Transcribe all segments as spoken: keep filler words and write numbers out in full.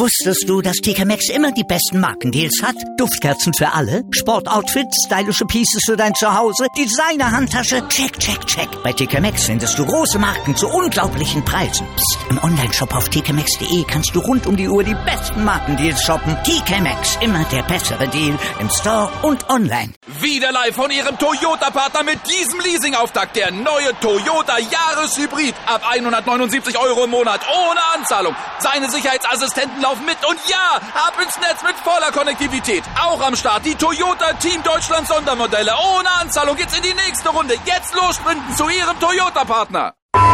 Wusstest du, dass T K Maxx immer die besten Markendeals hat? Duftkerzen für alle, Sportoutfits, stylische Pieces für dein Zuhause, Designer-Handtasche, check, check, check. Bei T K Maxx findest du große Marken zu unglaublichen Preisen. Psst. Im Onlineshop auf t k maxx punkt d e kannst du rund um die Uhr die besten Markendeals shoppen. T K Maxx, immer der bessere Deal im Store und online. Wieder live von Ihrem Toyota-Partner mit diesem Leasing-Auftakt. Der neue Toyota Jahreshybrid. Ab hundertneunundsiebzig Euro im Monat. Ohne Anzahlung. Seine Sicherheitsassistenten laufen mit. Und ja, ab ins Netz mit voller Konnektivität. Auch am Start die Toyota Team Deutschland Sondermodelle. Ohne Anzahlung geht's in die nächste Runde. Jetzt los sprinten zu Ihrem Toyota-Partner.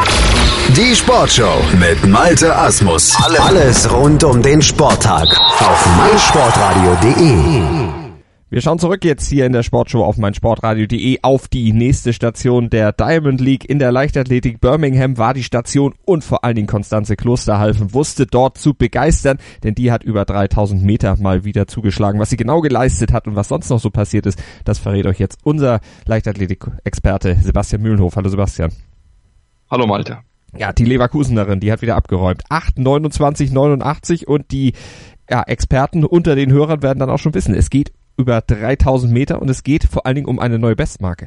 Die Sportshow mit Malte Asmus. Alles rund um den Sporttag auf meinsportradio punkt de. Wir schauen zurück jetzt hier in der Sportshow auf meinsportradio punkt de auf die nächste Station der Diamond League in der Leichtathletik. Birmingham war die Station und vor allen Dingen Constanze Klosterhalfen wusste dort zu begeistern, denn die hat über dreitausend Meter mal wieder zugeschlagen. Was sie genau geleistet hat und was sonst noch so passiert ist, das verrät euch jetzt unser Leichtathletik-Experte Sebastian Mühlenhof. Hallo Sebastian. Hallo Malte. Ja, die Leverkusenerin, die hat wieder abgeräumt. acht neunundzwanzig neunundachtzig und die ja, Experten unter den Hörern werden dann auch schon wissen, es geht über dreitausend Meter und es geht vor allen Dingen um eine neue Bestmarke.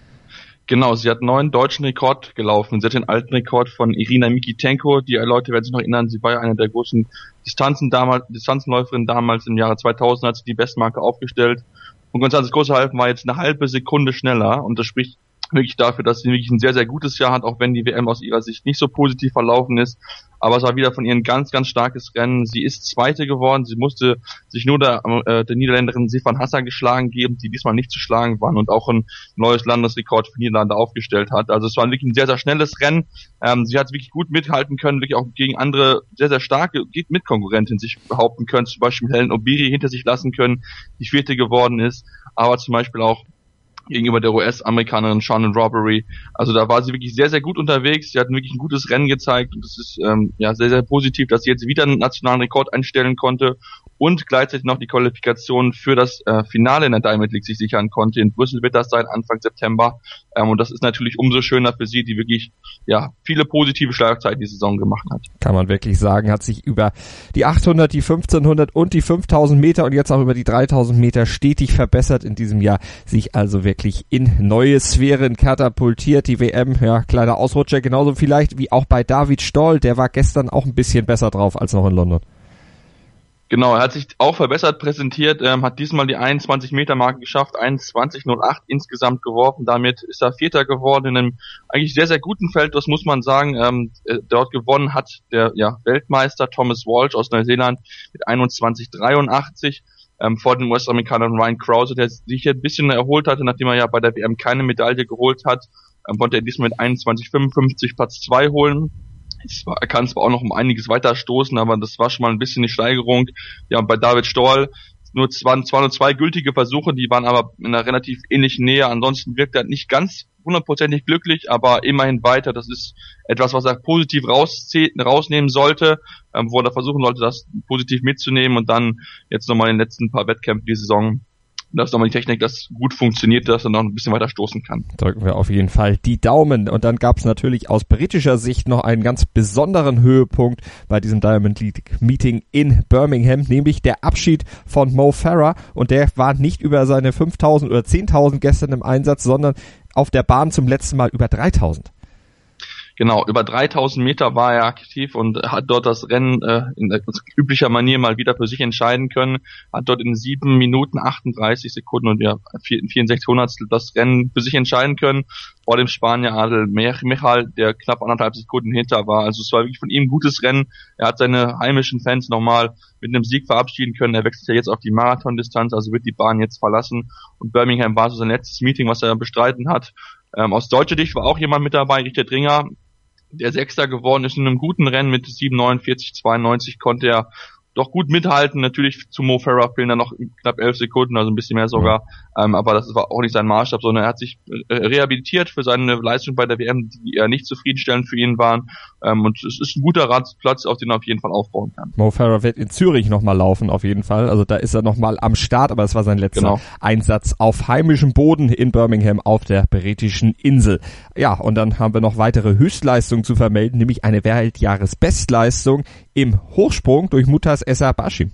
Genau, sie hat einen neuen deutschen Rekord gelaufen. Sie hat den alten Rekord von Irina Mikitenko. Die Leute werden sich noch erinnern, sie war ja eine der großen Distanzen damals, Distanzenläuferin damals im Jahre zweitausend, hat sie die Bestmarke aufgestellt. Und Constanze Klosterhalfen war jetzt eine halbe Sekunde schneller und das spricht wirklich dafür, dass sie wirklich ein sehr, sehr gutes Jahr hat, auch wenn die W M aus ihrer Sicht nicht so positiv verlaufen ist. Aber es war wieder von ihr ein ganz, ganz starkes Rennen. Sie ist Zweite geworden. Sie musste sich nur der, äh, der Niederländerin Sifan Hassan geschlagen geben, die diesmal nicht zu schlagen waren und auch ein neues Landesrekord für Niederlande aufgestellt hat. Also es war wirklich ein sehr, sehr schnelles Rennen. Ähm, sie hat wirklich gut mithalten können, wirklich auch gegen andere sehr, sehr starke Mitkonkurrentinnen sich behaupten können. Zum Beispiel Helen Obiri hinter sich lassen können, die Vierte geworden ist. Aber zum Beispiel auch gegenüber der U S-Amerikanerin Shannon Robbery. Also da war sie wirklich sehr, sehr gut unterwegs. Sie hat wirklich ein gutes Rennen gezeigt und es ist ähm, ja sehr, sehr positiv, dass sie jetzt wieder einen nationalen Rekord einstellen konnte und gleichzeitig noch die Qualifikation für das äh, Finale in der Diamond League sich sichern konnte. In Brüssel wird das sein, Anfang September. Ähm, und das ist natürlich umso schöner für sie, die wirklich ja viele positive Schlagzeilen die Saison gemacht hat. Kann man wirklich sagen, hat sich über die achthundert, die fünfzehnhundert und die fünftausend Meter und jetzt auch über die dreitausend Meter stetig verbessert in diesem Jahr, sich also wirklich in neue Sphären katapultiert. Die W M, ja, kleiner Ausrutscher, genauso vielleicht wie auch bei David Stoll, der war gestern auch ein bisschen besser drauf als noch in London. Genau, er hat sich auch verbessert präsentiert, ähm, hat diesmal die einundzwanzig Meter Marke geschafft, einundzwanzig null acht insgesamt geworfen, damit ist er Vierter geworden in einem eigentlich sehr, sehr guten Feld, das muss man sagen. Ähm, dort gewonnen hat der ja, Weltmeister Thomas Walsh aus Neuseeland mit einundzwanzig dreiundachtzig. Ähm, vor dem U S-Amerikaner Ryan Krause, der sich ein bisschen erholt hatte, nachdem er ja bei der W M keine Medaille geholt hat, ähm, konnte er diesmal mit einundzwanzig fünfundfünfzig Platz zwei holen. Er kann zwar auch noch um einiges weiter stoßen, aber das war schon mal ein bisschen die Steigerung. Ja, und bei David Stoll nur zwei, zwar nur zwei gültige Versuche, die waren aber in einer relativ ähnlichen Nähe. Ansonsten wirkt er nicht ganz hundertprozentig glücklich, aber immerhin weiter. Das ist etwas, was er positiv rausziehen, rausnehmen sollte, ähm, wo er versuchen sollte, das positiv mitzunehmen und dann jetzt nochmal in den letzten paar Wettkämpfen die Saison, das ist nochmal die Technik, das gut funktioniert, dass er noch ein bisschen weiter stoßen kann. Drücken wir auf jeden Fall die Daumen. Und dann gab es natürlich aus britischer Sicht noch einen ganz besonderen Höhepunkt bei diesem Diamond League Meeting in Birmingham, nämlich der Abschied von Mo Farah. Und der war nicht über seine fünftausend oder zehntausend gestern im Einsatz, sondern auf der Bahn zum letzten Mal über dreitausend. Genau, über dreitausend Meter war er aktiv und hat dort das Rennen äh, in üblicher Manier mal wieder für sich entscheiden können. Hat dort in sieben Minuten achtunddreißig Sekunden und ja vierundsechzig Hundertstel das Rennen für sich entscheiden können. Vor dem Spanier Adel Michal, der knapp anderthalb Sekunden hinter war. Also es war wirklich von ihm ein gutes Rennen. Er hat seine heimischen Fans nochmal mit einem Sieg verabschieden können. Er wechselt ja jetzt auf die Marathondistanz, also wird die Bahn jetzt verlassen. Und Birmingham war so sein letztes Meeting, was er bestreiten hat. Ähm, aus deutscher Sicht war auch jemand mit dabei, Richard Ringer, der Sechster geworden ist in einem guten Rennen mit sieben neunundvierzig zweiundneunzig, konnte er doch gut mithalten. Natürlich zu Mo Farah fehlen da noch knapp elf Sekunden, also ein bisschen mehr sogar. Ähm, aber das war auch nicht sein Maßstab, sondern er hat sich äh, rehabilitiert für seine Leistung bei der W M, die eher nicht zufriedenstellend für ihn waren. Ähm, und es ist ein guter Platz, auf den er auf jeden Fall aufbauen kann. Mo Farah wird in Zürich nochmal laufen, auf jeden Fall. Also da ist er nochmal am Start, aber es war sein letzter genau. Einsatz auf heimischem Boden in Birmingham auf der britischen Insel. Ja, und dann haben wir noch weitere Höchstleistungen zu vermelden, nämlich eine Weltjahresbestleistung im Hochsprung durch Mutaz Essa Bashim.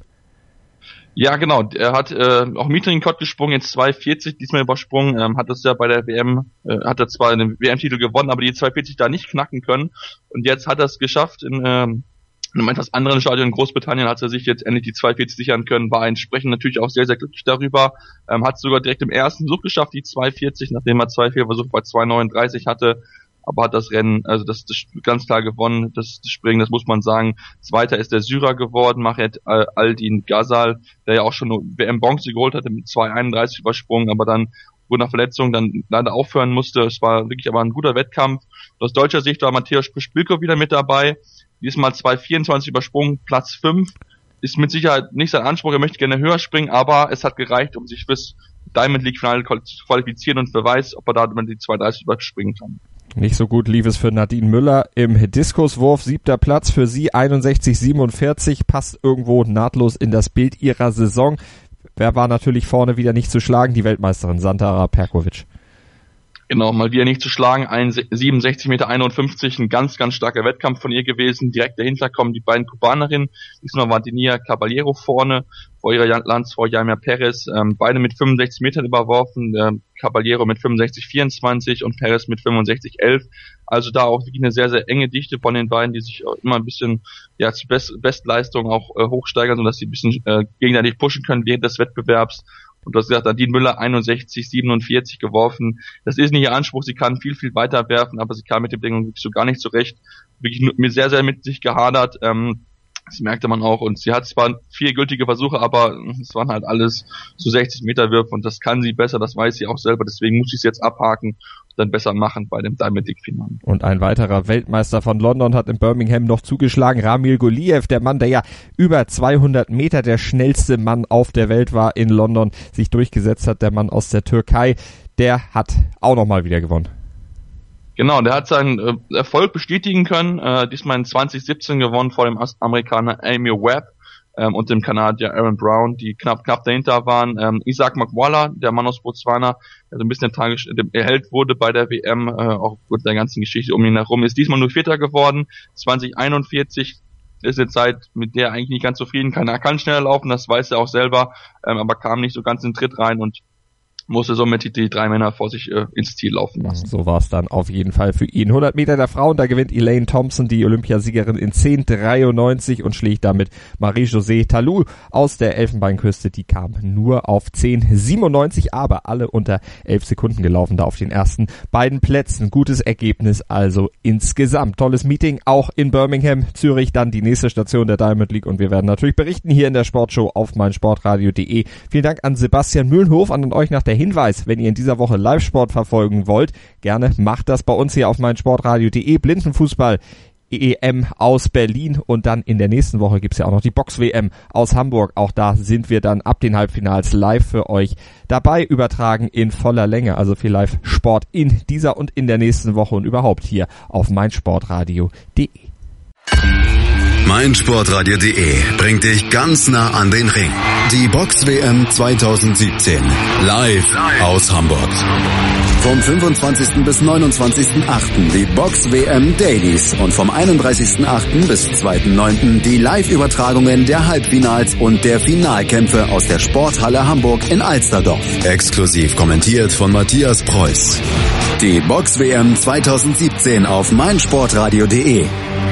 Ja, genau. Er hat äh, auch Mittelrekord gesprungen, jetzt zwei vierzig, diesmal übersprungen, ähm, hat das ja bei der W M, äh, hat er zwar den W M-Titel gewonnen, aber die zwei vierzig da nicht knacken können. Und jetzt hat er es geschafft, in, ähm, in einem etwas anderen Stadion in Großbritannien hat er sich jetzt endlich die zwei vierzig sichern können, war entsprechend natürlich auch sehr, sehr glücklich darüber, ähm, hat sogar direkt im ersten Versuch geschafft, die zwei vierzig, nachdem er zwei vier Versuch bei zwei neununddreißig hatte. Aber hat das Rennen, also das, das ganz klar gewonnen, das, das Springen, das muss man sagen. Zweiter ist der Syrer geworden, Mahed Aldin Ghazal, der ja auch schon W M-Bronze geholt hatte, mit zwei einunddreißig übersprungen, aber dann wurde nach Verletzung dann leider aufhören musste. Es war wirklich aber ein guter Wettkampf. Aus deutscher Sicht war Mateusz Piszczylko wieder mit dabei, diesmal zwei vierundzwanzig übersprungen, Platz fünf. Ist mit Sicherheit nicht sein Anspruch, er möchte gerne höher springen, aber es hat gereicht, um sich fürs Diamond League Finale zu qualifizieren und beweist, ob er da die zwei dreißig überspringen kann. Nicht so gut lief es für Nadine Müller im Diskuswurf. Siebter Platz für sie, einundsechzig siebenundvierzig, passt irgendwo nahtlos in das Bild ihrer Saison. Wer war natürlich vorne wieder nicht zu schlagen? Die Weltmeisterin Sandra Perkovic. Genau, mal wieder nicht zu schlagen, siebenundsechzig Meter einundfünfzig, ein ganz, ganz starker Wettkampf von ihr gewesen. Direkt dahinter kommen die beiden Kubanerinnen. Diesmal war Denia Caballero vorne, vor ihrer Landsfrau Jaime Perez, ähm, beide mit fünfundsechzig Metern überworfen, äh, Caballero mit fünfundsechzig vierundzwanzig und Perez mit fünfundsechzig elf. Also da auch wirklich eine sehr, sehr enge Dichte von den beiden, die sich auch immer ein bisschen ja zur Best- Bestleistung auch äh, hochsteigern, sodass sie ein bisschen äh, gegenseitig pushen können während des Wettbewerbs. Und du hast gesagt, Nadine Müller einundsechzig siebenundvierzig geworfen. Das ist nicht ihr Anspruch, sie kann viel, viel weiter werfen, aber sie kam mit den Bedingungen wirklich so gar nicht zurecht. Wirklich mit sehr, sehr mit sich gehadert. Ähm, das merkte man auch. Und sie hat zwar vier gültige Versuche, aber es waren halt alles so sechzig Meter Würfe und das kann sie besser, das weiß sie auch selber. Deswegen muss sie es jetzt abhaken und dann besser machen bei dem Diamond League Finale. Und ein weiterer Weltmeister von London hat in Birmingham noch zugeschlagen. Ramil Guliev, der Mann, der ja über zweihundert Meter der schnellste Mann auf der Welt war in London, sich durchgesetzt hat, der Mann aus der Türkei, der hat auch nochmal wieder gewonnen. Genau, der hat seinen äh, Erfolg bestätigen können, äh, diesmal in zwanzig siebzehn gewonnen vor dem Amerikaner Amy Webb ähm, und dem Kanadier Aaron Brown, die knapp knapp dahinter waren. Ähm, Isaac Makwala, der Mann aus Botswana, der so ein bisschen erhellt wurde bei der W M, äh, auch aufgrund der ganzen Geschichte um ihn herum, ist diesmal nur Vierter geworden, zwanzig einundvierzig. Ist eine Zeit, mit der er eigentlich nicht ganz zufrieden kann. Er kann schneller laufen, das weiß er auch selber, ähm, aber kam nicht so ganz in den Tritt rein und musste somit die, die drei Männer vor sich äh, ins Ziel laufen lassen. So war es dann auf jeden Fall für ihn. hundert Meter der Frauen, da gewinnt Elaine Thompson, die Olympiasiegerin, in zehn dreiundneunzig und schlägt damit Marie-Josée Talou aus der Elfenbeinküste. Die kam nur auf zehn siebenundneunzig, aber alle unter elf Sekunden gelaufen da auf den ersten beiden Plätzen. Gutes Ergebnis also insgesamt. Tolles Meeting auch in Birmingham, Zürich, dann die nächste Station der Diamond League und wir werden natürlich berichten hier in der Sportshow auf meinsportradio punkt de. Vielen Dank an Sebastian Mühlenhof, an euch nach der Hinweis, wenn ihr in dieser Woche Live-Sport verfolgen wollt, gerne macht das bei uns hier auf meinsportradio punkt de. Blindenfußball E M aus Berlin und dann in der nächsten Woche gibt's ja auch noch die Box-W M aus Hamburg. Auch da sind wir dann ab den Halbfinals live für euch dabei, übertragen in voller Länge. Also viel Live-Sport in dieser und in der nächsten Woche und überhaupt hier auf meinsportradio punkt de. meinsportradio punkt de bringt dich ganz nah an den Ring. Die Box-W M zwanzig siebzehn. Live aus Hamburg. Vom fünfundzwanzigsten bis neunundzwanzigsten achten die Box-W M Dailies und vom einunddreißigsten achten bis zweiten neunten die Live-Übertragungen der Halbfinals und der Finalkämpfe aus der Sporthalle Hamburg in Alsterdorf. Exklusiv kommentiert von Matthias Preuß. Die Box-W M zwanzig siebzehn auf meinsportradio punkt de.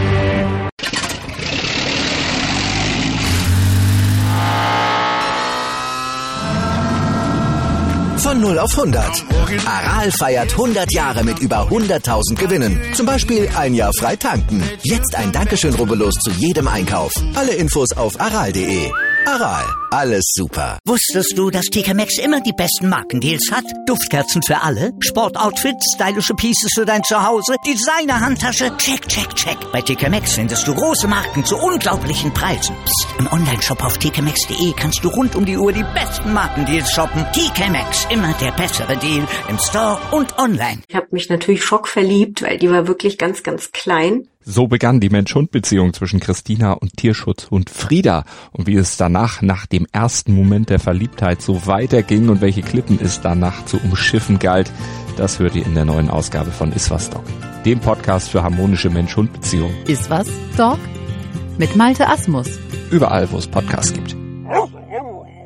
Von null auf hundert. Aral feiert hundert Jahre mit über hunderttausend Gewinnen. Zum Beispiel ein Jahr frei tanken. Jetzt ein Dankeschön, rubbellos zu jedem Einkauf. Alle Infos auf aral punkt de. Aral, alles super. Wusstest du, dass T K Maxx immer die besten Markendeals hat? Duftkerzen für alle, Sportoutfits, stylische Pieces für dein Zuhause, Designer-Handtasche, check, check, check. Bei T K Maxx findest du große Marken zu unglaublichen Preisen. Psst. Im Onlineshop auf t k maxx punkt d e kannst du rund um die Uhr die besten Markendeals shoppen. T K Maxx, immer der bessere Deal im Store und online. Ich habe mich natürlich schockverliebt, weil die war wirklich ganz, ganz klein. So begann die Mensch-Hund-Beziehung zwischen Christina und Tierschutzhund Frieda. Und wie es danach, nach dem ersten Moment der Verliebtheit, so weiterging und welche Klippen es danach zu umschiffen galt, das hört ihr in der neuen Ausgabe von Iswas Dog, dem Podcast für harmonische Mensch-Hund-Beziehungen. Iswas Dog mit Malte Asmus. Überall, wo es Podcasts gibt.